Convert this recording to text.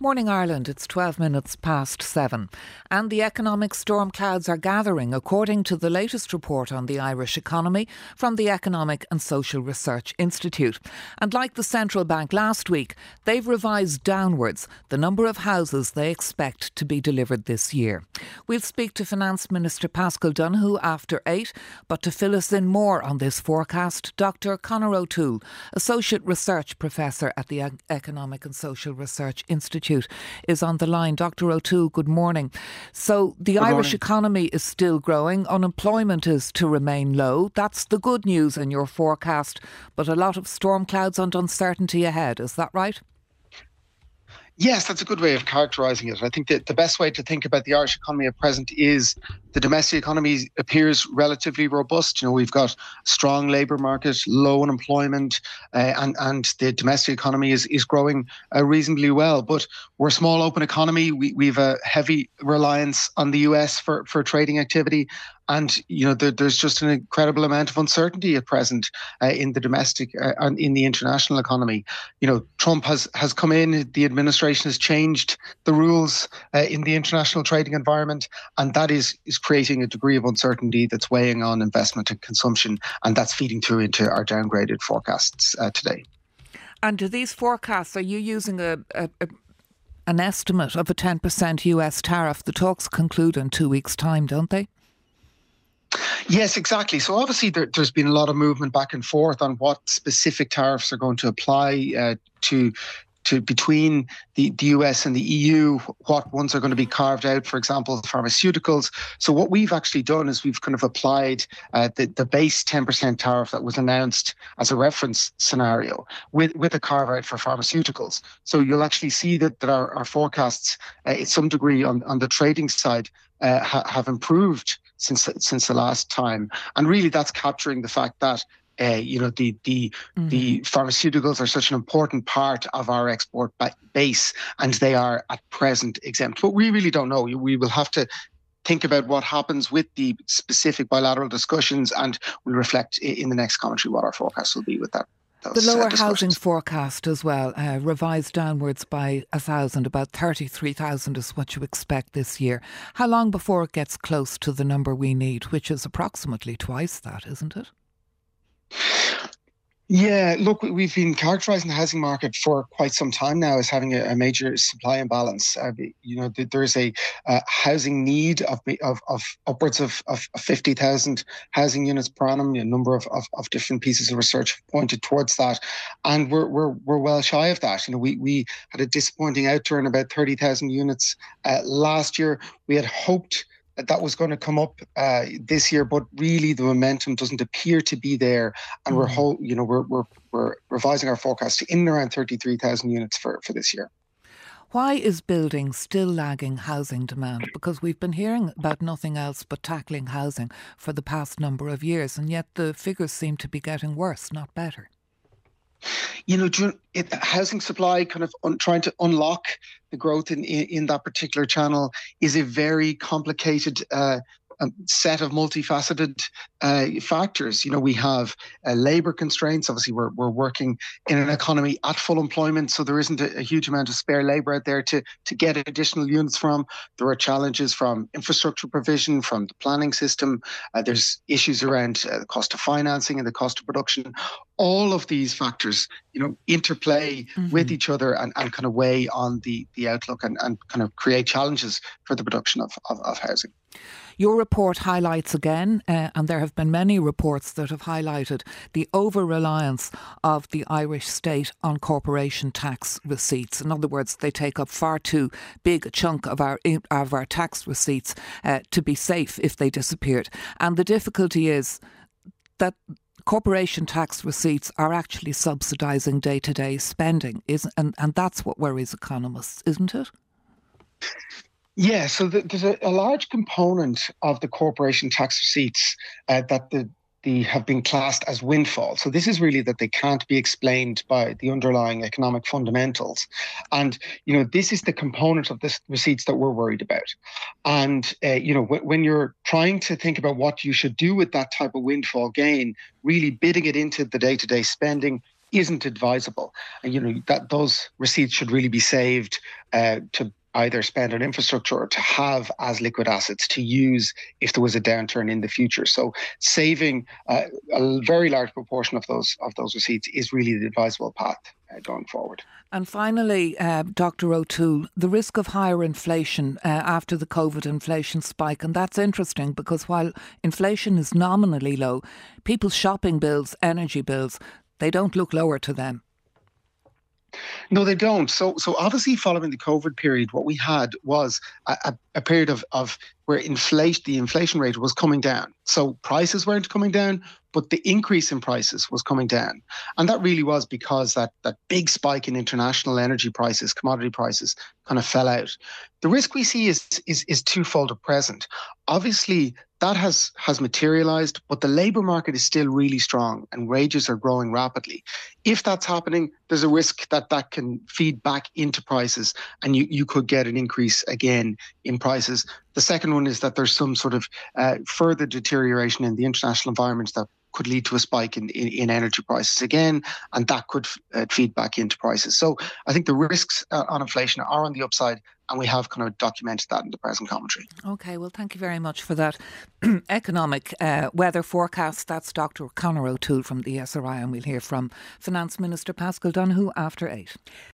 Morning Ireland, it's 12 minutes past 7. And the economic storm clouds are gathering, according to the latest report on the Irish economy from the Economic and Social Research Institute. And like the central bank last week, they've revised downwards the number of houses they expect to be delivered this year. We'll speak to Finance Minister Paschal Donohoe after 8, but to fill us in more on this forecast, Dr Conor O'Toole, Associate Research Professor at the Economic and Social Research Institute, is on the line. Dr O'Toole, good morning. So the Irish economy is still growing. Unemployment is to remain low. That's the good news in your forecast, but a lot of storm clouds and uncertainty ahead. Is that right? Yes, that's a good way of characterising it. I think that the best way to think about the Irish economy at present is the domestic economy appears relatively robust. You know, we've got a strong labour market, low unemployment, and the domestic economy is growing reasonably well. But we're a small open economy. We've a heavy reliance on the US for trading activity. And, you know, there's just an incredible amount of uncertainty at present in the domestic and in the international economy. You know, Trump has come in, the administration has changed the rules in the international trading environment, and that is creating a degree of uncertainty that's weighing on investment and consumption, and that's feeding through into our downgraded forecasts today. And do these forecasts, are you using an estimate of a 10% US tariff? The talks conclude in 2 weeks' time, don't they? Yes, exactly. So obviously there's been a lot of movement back and forth on what specific tariffs are going to apply to between the US and the EU, what ones are going to be carved out, for example, pharmaceuticals. So what we've actually done is we've kind of applied the base 10% tariff that was announced as a reference scenario with a carve out for pharmaceuticals. So you'll actually see that our forecasts, in some degree on the trading side, have improved since the last time. And really that's capturing the fact that the pharmaceuticals are such an important part of our export base, and they are at present exempt. But we really don't know. We will have to think about what happens with the specific bilateral discussions, and we'll reflect in the next commentary what our forecast will be with that. The lower housing forecast as well, revised downwards by 1,000, about 33,000 is what you expect this year. How long before it gets close to the number we need, which is approximately twice that, isn't it? Yeah, look, we've been characterising the housing market for quite some time now as having a major supply imbalance. There's a housing need of upwards of 50,000 housing units per annum. A number of different pieces of research pointed towards that, and we're well shy of that. You know, we had a disappointing outturn, about 30,000 units last year. We had hoped that was going to come up this year, but really the momentum doesn't appear to be there, and we're revising our forecast to in and around 33,000 units for this year. Why is building still lagging housing demand? Because we've been hearing about nothing else but tackling housing for the past number of years, and yet the figures seem to be getting worse, not better. You know, housing supply kind of trying to unlock the growth in that particular channel is a very complicated set of multifaceted factors. You know, we have labour constraints. Obviously, we're working in an economy at full employment, so there isn't a huge amount of spare labour out there to get additional units from. There are challenges from infrastructure provision, from the planning system. There's issues around the cost of financing and the cost of production. All of these factors, you know, interplay with each other and kind of weigh on the outlook and kind of create challenges for the production of housing. Your report highlights again, and there have been many reports that have highlighted the over-reliance of the Irish state on corporation tax receipts. In other words, they take up far too big a chunk of our tax receipts to be safe if they disappeared. And the difficulty is that corporation tax receipts are actually subsidising day-to-day spending, and that's what worries economists, isn't it? Yeah, so there's a large component of the corporation tax receipts that have been classed as windfall. So this is really that they can't be explained by the underlying economic fundamentals. And, you know, this is the component of the receipts that we're worried about. And, when you're trying to think about what you should do with that type of windfall gain, really bidding it into the day-to-day spending, isn't advisable. And that those receipts should really be saved to either spend on infrastructure or to have as liquid assets to use if there was a downturn in the future. So saving a very large proportion of those receipts is really the advisable path going forward. And finally, Dr. O'Toole, the risk of higher inflation after the COVID inflation spike. And that's interesting because while inflation is nominally low, people's shopping bills, energy bills, they don't look lower to them. No, they don't. So obviously, following the COVID period, what we had was a period of where the inflation rate was coming down. So prices weren't coming down, but the increase in prices was coming down. And that really was because that big spike in international energy prices, commodity prices, kind of fell out. The risk we see is twofold at present. Obviously, that has materialized, but the labour market is still really strong and wages are growing rapidly. If that's happening, there's a risk that can feed back into prices and you could get an increase again in prices. The second one is that there's some sort of further deterioration in the international environment that could lead to a spike in energy prices again, and that could feed back into prices. So I think the risks on inflation are on the upside, and we have kind of documented that in the present commentary. OK, well, thank you very much for that economic weather forecast. That's Dr. Conor O'Toole from the SRI, and we'll hear from Finance Minister Paschal Donohoe after 8.